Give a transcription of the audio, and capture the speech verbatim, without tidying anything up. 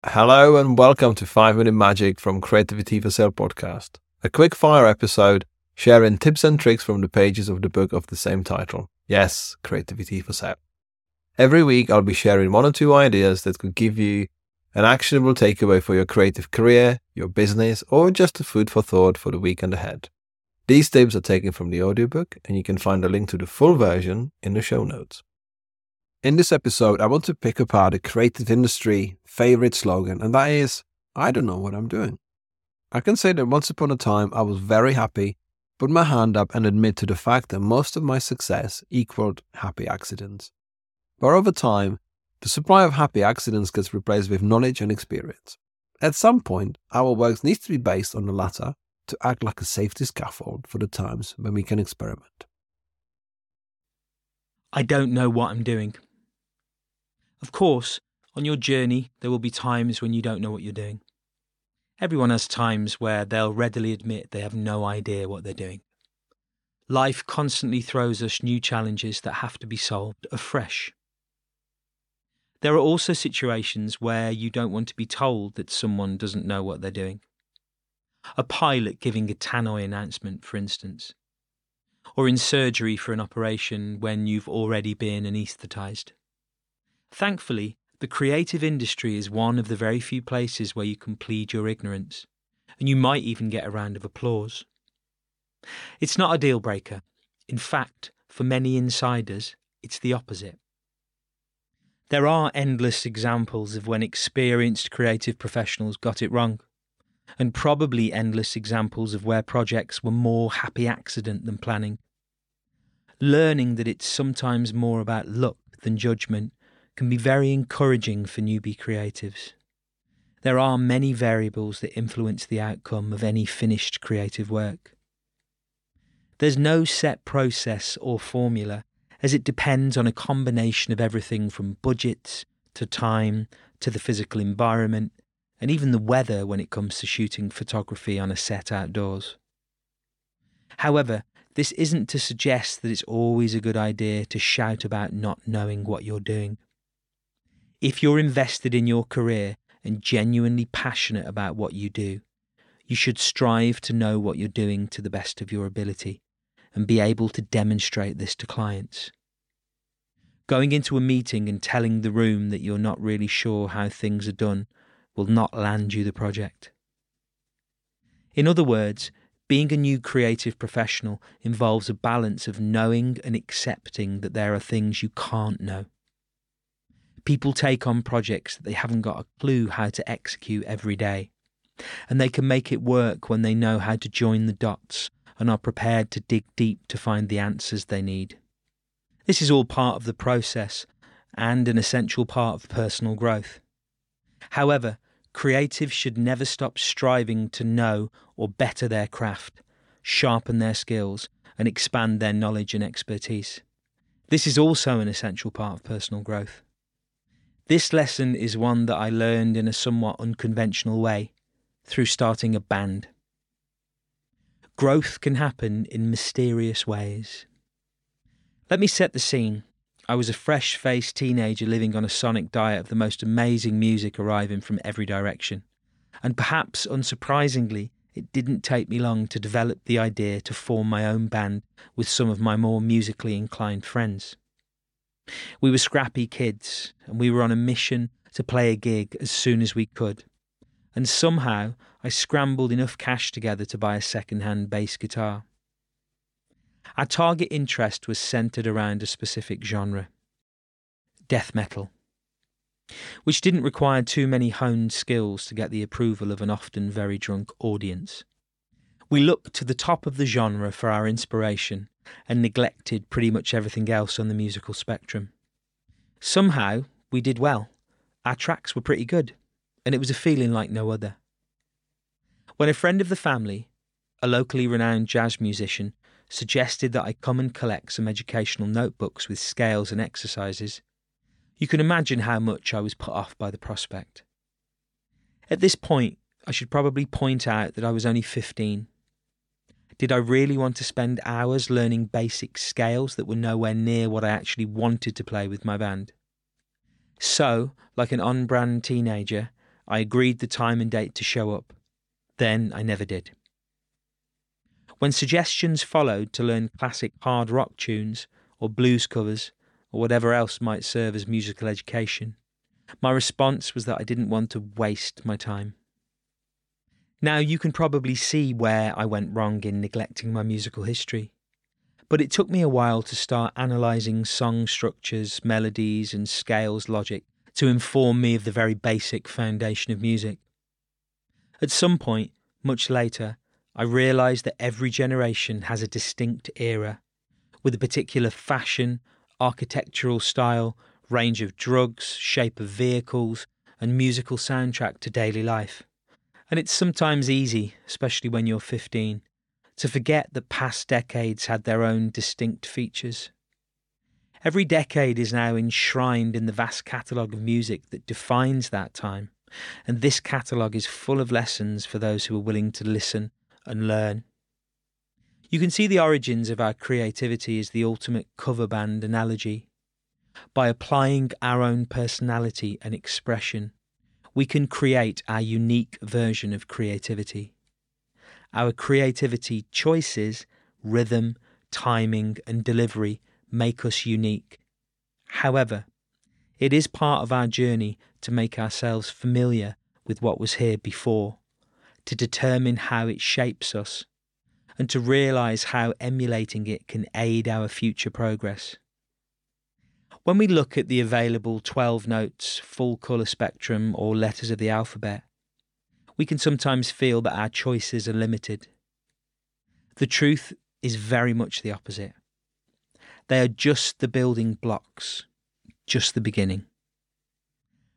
Hello and welcome to five minute Magic from Creativity for Sale podcast, a quick fire episode sharing tips and tricks from the pages of the book of the same title. Yes, Creativity for Sale. Every week I'll be sharing one or two ideas that could give you an actionable takeaway for your creative career, your business, or just a food for thought for the weekend ahead. These tips are taken from the audiobook, and you can find a link to the full version in the show notes. In this episode, I want to pick apart a creative industry favorite slogan, and that is, I don't know what I'm doing. I can say that once upon a time, I was very happy, put my hand up and admit to the fact that most of my success equaled happy accidents. But over time, the supply of happy accidents gets replaced with knowledge and experience. At some point, our work needs to be based on the latter to act like a safety scaffold for the times when we can experiment. I don't know what I'm doing. Of course, on your journey, there will be times when you don't know what you're doing. Everyone has times where they'll readily admit they have no idea what they're doing. Life constantly throws us new challenges that have to be solved afresh. There are also situations where you don't want to be told that someone doesn't know what they're doing. A pilot giving a tannoy announcement, for instance. Or in surgery for an operation when you've already been anaesthetised. Thankfully, the creative industry is one of the very few places where you can plead your ignorance, and you might even get a round of applause. It's not a deal breaker. In fact, for many insiders, it's the opposite. There are endless examples of when experienced creative professionals got it wrong, and probably endless examples of where projects were more happy accident than planning. Learning that it's sometimes more about luck than judgment can be very encouraging for newbie creatives. There are many variables that influence the outcome of any finished creative work. There's no set process or formula, as it depends on a combination of everything from budgets to time to the physical environment and even the weather when it comes to shooting photography on a set outdoors. However, this isn't to suggest that it's always a good idea to shout about not knowing what you're doing. If you're invested in your career and genuinely passionate about what you do, you should strive to know what you're doing to the best of your ability and be able to demonstrate this to clients. Going into a meeting and telling the room that you're not really sure how things are done will not land you the project. In other words, being a new creative professional involves a balance of knowing and accepting that there are things you can't know. People take on projects that they haven't got a clue how to execute every day, and they can make it work when they know how to join the dots and are prepared to dig deep to find the answers they need. This is all part of the process and an essential part of personal growth. However, creatives should never stop striving to know or better their craft, sharpen their skills, and expand their knowledge and expertise. This is also an essential part of personal growth. This lesson is one that I learned in a somewhat unconventional way, through starting a band. Growth can happen in mysterious ways. Let me set the scene. I was a fresh-faced teenager living on a sonic diet of the most amazing music arriving from every direction. And perhaps unsurprisingly, it didn't take me long to develop the idea to form my own band with some of my more musically inclined friends. We were scrappy kids, and we were on a mission to play a gig as soon as we could. And somehow, I scrambled enough cash together to buy a second-hand bass guitar. Our target interest was centred around a specific genre, death metal, which didn't require too many honed skills to get the approval of an often very drunk audience. We looked to the top of the genre for our inspiration and neglected pretty much everything else on the musical spectrum. Somehow, we did well. Our tracks were pretty good, and it was a feeling like no other. When a friend of the family, a locally renowned jazz musician, suggested that I come and collect some educational notebooks with scales and exercises, you can imagine how much I was put off by the prospect. At this point, I should probably point out that I was only fifteen. Did I really want to spend hours learning basic scales that were nowhere near what I actually wanted to play with my band? So, like an on-brand teenager, I agreed the time and date to show up. Then I never did. When suggestions followed to learn classic hard rock tunes or blues covers or whatever else might serve as musical education, my response was that I didn't want to waste my time. Now, you can probably see where I went wrong in neglecting my musical history, but it took me a while to start analysing song structures, melodies and scales logic to inform me of the very basic foundation of music. At some point, much later, I realised that every generation has a distinct era, with a particular fashion, architectural style, range of drugs, shape of vehicles, and musical soundtrack to daily life. And it's sometimes easy, especially when you're fifteen, to forget that past decades had their own distinct features. Every decade is now enshrined in the vast catalogue of music that defines that time, and this catalogue is full of lessons for those who are willing to listen and learn. You can see the origins of our creativity as the ultimate cover band analogy. By applying our own personality and expression, we can create our unique version of creativity. Our creativity choices, rhythm, timing, and delivery make us unique. However, it is part of our journey to make ourselves familiar with what was here before, to determine how it shapes us, and to realise how emulating it can aid our future progress. When we look at the available twelve notes, full colour spectrum, or letters of the alphabet, we can sometimes feel that our choices are limited. The truth is very much the opposite. They are just the building blocks, just the beginning.